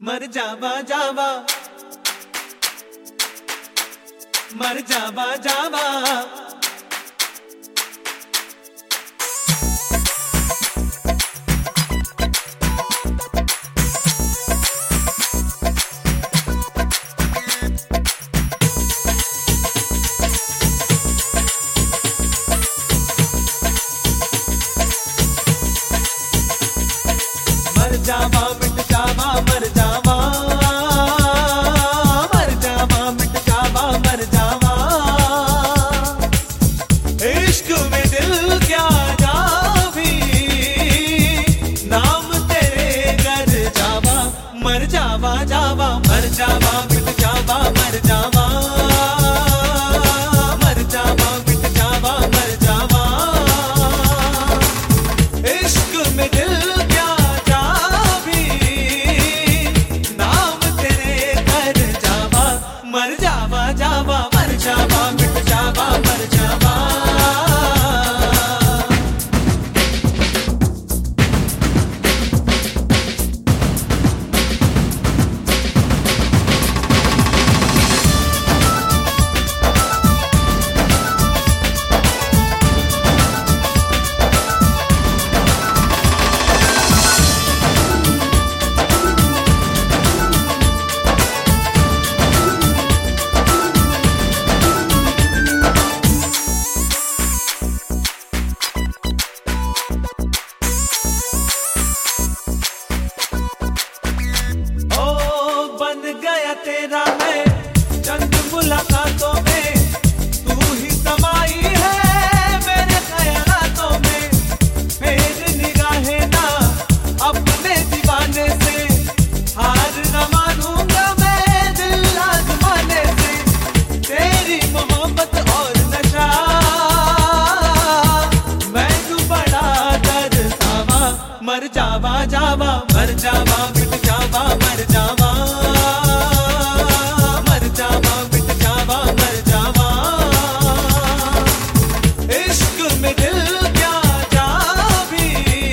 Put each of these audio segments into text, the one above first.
मर जावा जावा, मर जावा जावा। मर जावा मिट जावा मर जावा, मर जावा मिट जावा मर जावा। इश्क में दिल क्या जावी, नाम तेरे कर जावा। मर जावा जावा, मर जावा मिट जावा मर जावा, मर जावा मिट जावा मर जावा। इश्क में दिल मर जावा जावा, मर जावा मिट जावा मर जावा। तेरा मैं चंद मुलाकातों में, तू ही समाई है मेरे ख्यालों में। फेर निगाहें ना अपने दीवाने से, हार न मानूंगा मैं दिल आजमाने से। तेरी मोहब्बत और नशा मैं तू बड़ा दर्शावा। मर जावा जावा, मर जावा मिट जावा मर जावा, मर जावा मिट जावा मर जावा। इश्क में दिल क्या जावी,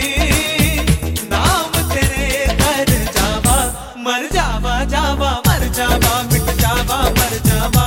नाम तेरे कर जावा। मर जावा जावा, मर जावा मिट जावा मर जावा।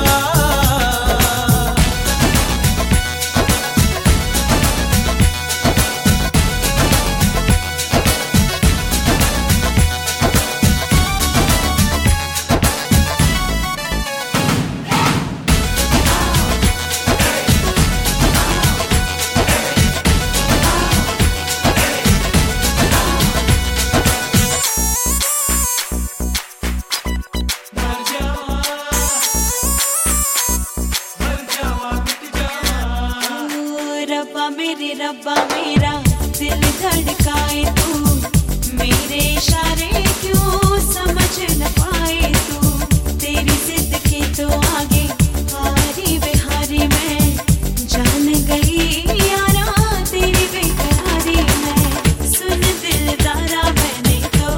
रब्बा मेरे रब्बा मेरा दिल धड़काए तू, मेरे इशारे क्यों समझ न पाए तू। तेरी जिद के तो आगे हारी बेहारी मैं, जान गई यारा तेरी बेकरारी मैं। सुन दिलदारा मैंने तो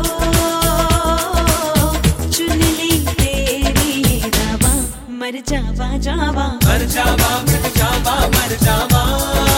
चुन ली तेरी रावा। मर जावा जावा, मर जावा मिट जावा मर जावा।